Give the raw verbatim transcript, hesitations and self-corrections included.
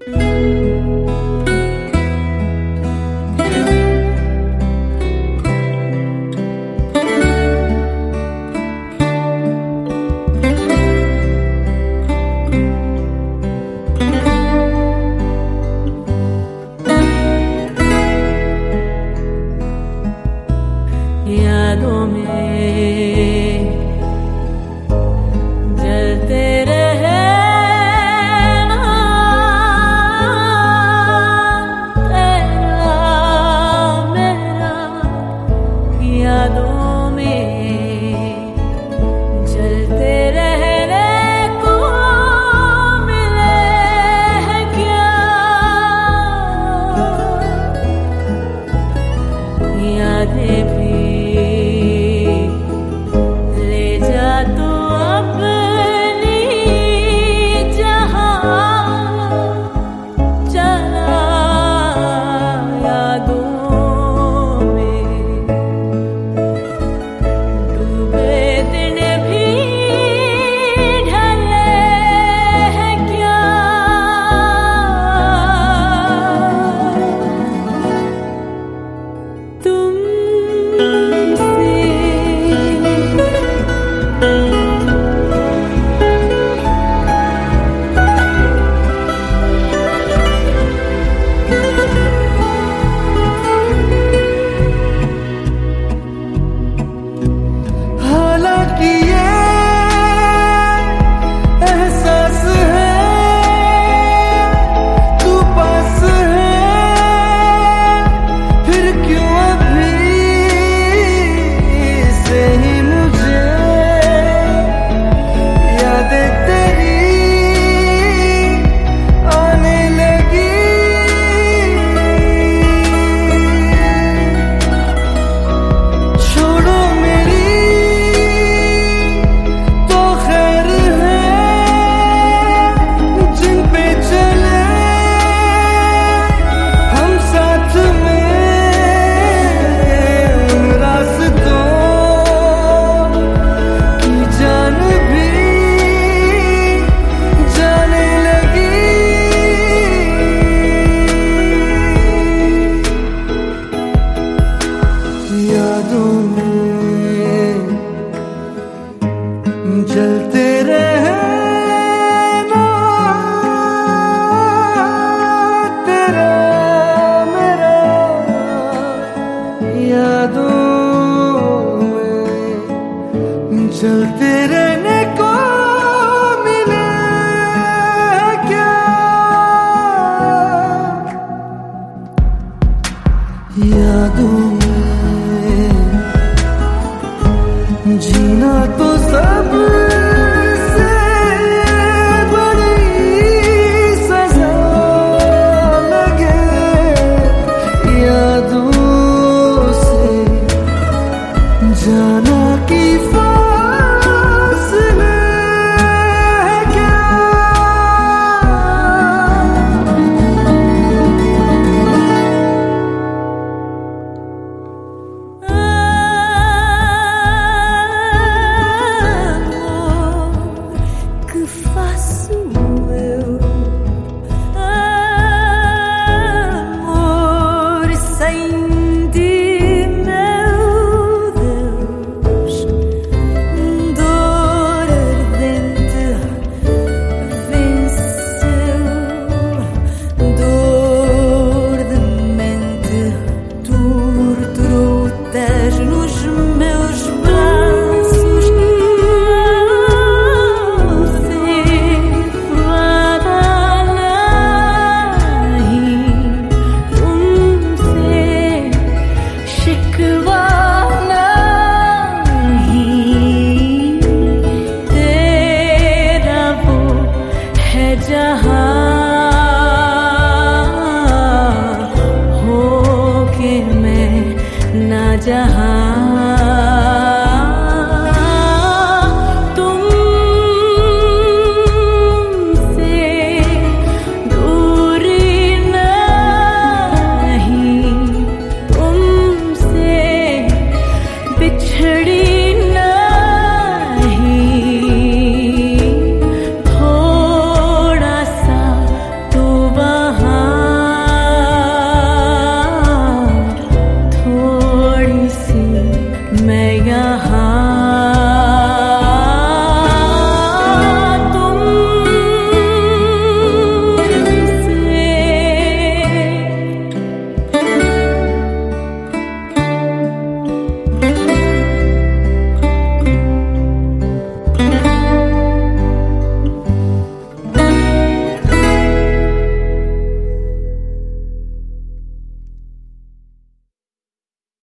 यादों में जलते रहना तेरा मेरा, यादों में जलते रहने को मिले है क्या, यादें भी जलते रहना तेरा मेरा, यादों में जलते रहने को मिले क्या, यादों में जीना तो सब से बड़ी सजा लगे, यादों से जाना की फासले क्या, faço eu, amor sem ti, meu Deus, dor ardente venceu, dor de mente torturou tejo nos meus braços. जहाँ